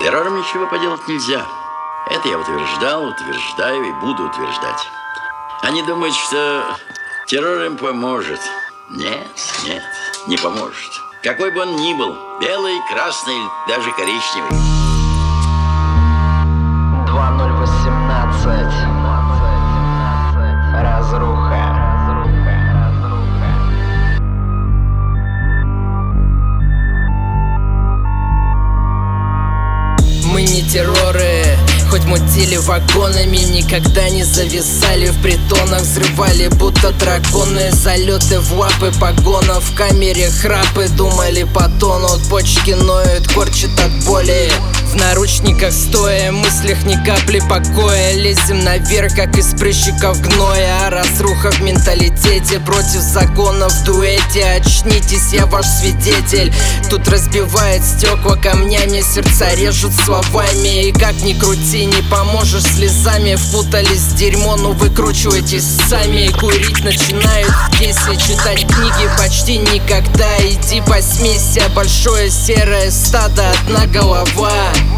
Террором ничего поделать нельзя. Это я утверждал, утверждаю и буду утверждать. Они думают, что террор им поможет. Нет, нет, не поможет. Какой бы он ни был, белый, красный, даже коричневый. 2018. Разруха. Мы не терроры, хоть мутили вагонами, никогда не зависали в притонах, взрывали будто драконы, залеты в лапы погонов, в камере храпы, думали потонут, почки ноют, корчат от боли. В наручниках стоя, в мыслях ни капли покоя, лезем наверх, как из прыщиков гноя. Разруха в менталитете, против законов в дуэте. Очнитесь, я ваш свидетель. Тут разбивает стекла камнями, сердца режут словами. И как ни крути, не поможешь слезами. Впутались в дерьмо, но выкручивайтесь сами. Курить начинают, если читать книги почти никогда. Иди посмейся, большое серое стадо, одна голова.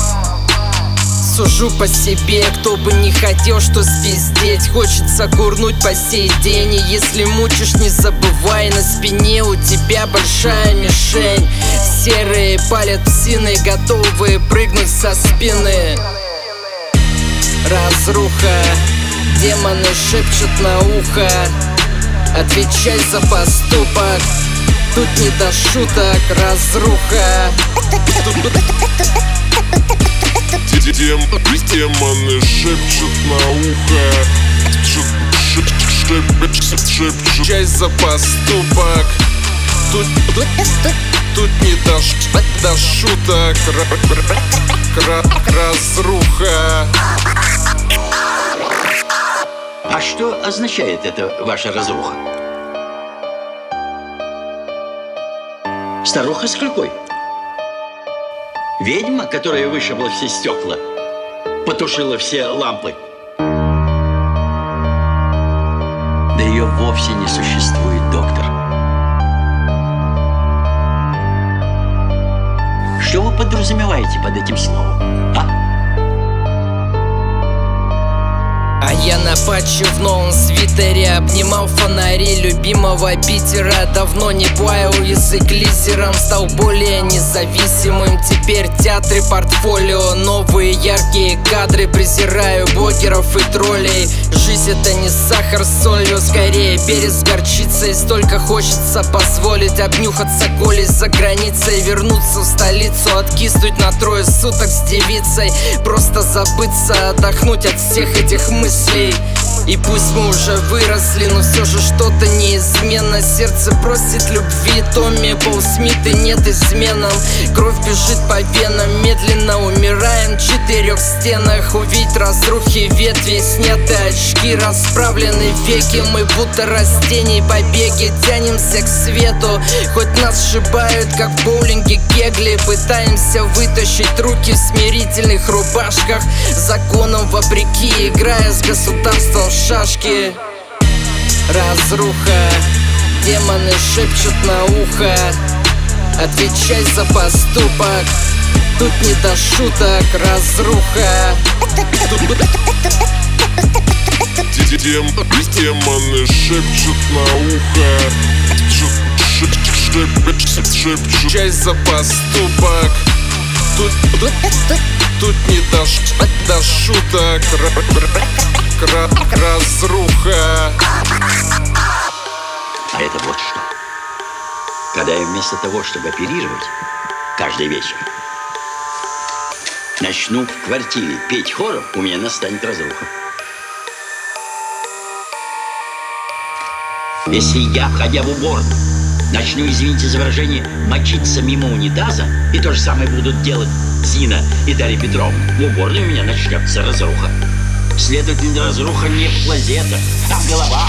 Сужу по себе, кто бы не хотел, что спиздеть. Хочется курнуть по сей день. И если мучишь, не забывай, на спине у тебя большая мишень. Серые палят псины, готовые прыгнуть со спины. Разруха, демоны шепчут на ухо. Отвечай за поступок, тут не до шуток. Разруха. Демоны шепчут на ухо. Отвечай за поступок, тут не до шуток. Разруха. А что означает эта ваша разруха? Старуха с клюкой? Ведьма, которая вышибла все стекла, потушила все лампы? Да ее вовсе не существует, доктор. Что вы подразумеваете под этим словом, а? А я на патче в новом свитере обнимал фонари любимого Питера. Давно не плавил язык лизером, стал более независимым. Теперь театры портфолио, новые яркие кадры. Презираю блогеров и троллей. Жизнь это не сахар с солью, скорее перец с горчицей. Столько хочется позволить обнюхаться колей за границей, вернуться в столицу, откиснуть на 3 суток с девицей. Просто забыться, отдохнуть от всех этих мыслей. И пусть мы уже выросли, но все же что-то неизменно. Сердце просит любви, Томми Пол Смит и нет изменам. Кровь бежит по венам, медленно умираем в 4 стенах. Увидеть разрухи ветви, сняты очки, расправлены веки. Мы будто растений побеги, тянемся к свету. Хоть нас сшибают, как в боулинге кегли. Пытаемся вытащить руки в смирительных рубашках, законом вопреки, играя с государством в шашки. Разруха, демоны шепчут на ухо. Отвечай за поступок, тут не до шуток. Разруха. Демоны шепчут на ухо. Отвечай за поступок, тут не до шуток. Разруха. А это вот что. Когда я вместо того, чтобы оперировать каждый вечер, начну в квартире петь хором, у меня настанет разруха. Если я, входя в уборную, начну, извините за выражение, мочиться мимо унитаза, и то же самое будут делать Зина и Дарья Петровна, в уборной у меня начнется разруха. Следовательно, разруха не в клозетах, а в головах.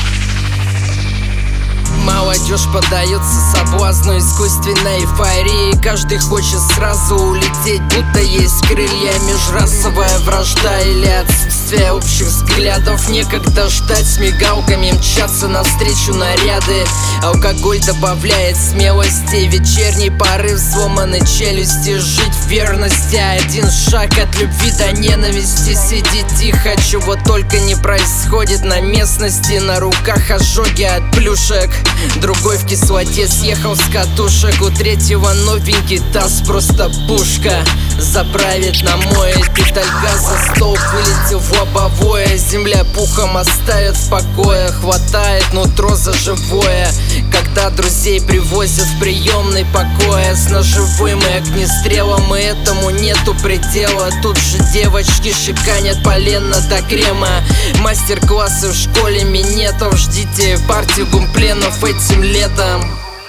Молодежь поддается соблазну искусственной эйфории. Каждый хочет сразу улететь, будто есть крылья. Межрасовая вражда или отсутствие отсутствие общих взглядов. Некогда ждать с мигалками, мчаться навстречу наряды. Алкоголь добавляет смелости, вечерний порыв, сломаны челюсти. Жить в верности, один шаг от любви до ненависти. Сиди тихо, чего только не происходит на местности. На руках ожоги от плюшек, другой в кислоте съехал с катушек. У третьего новенький таз, просто пушка. Заправит, намоет, педаль газа, столб вылетел в лобовое. Земля пухом оставит в покое, хватает нутро за живое. Когда друзей привозят в приемный покоя с ножевым и огнестрелом, и этому нету предела. Тут же девочки шиканят полено до крема. Мастер-классы в школе минетов, ждите партию гумпленов этим летом.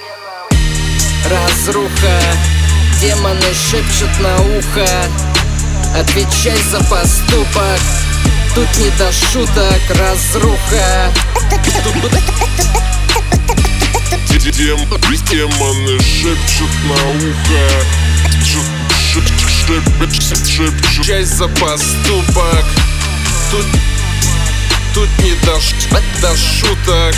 Разруха, демоны шепчут на ухо: отвечай за поступок, тут не до шуток. Разруха. Демоны шепчут на ухо. Отвечай за поступок, тут не до шуток.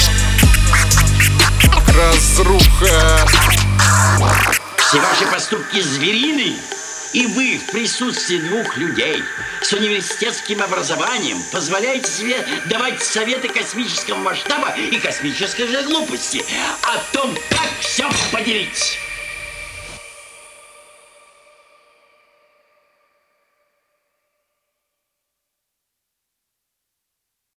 Разруха. Все ваши поступки зверины, и вы в присутствии двух людей с университетским образованием позволяете себе давать советы космического масштаба и космической же глупости о том, как все поделить.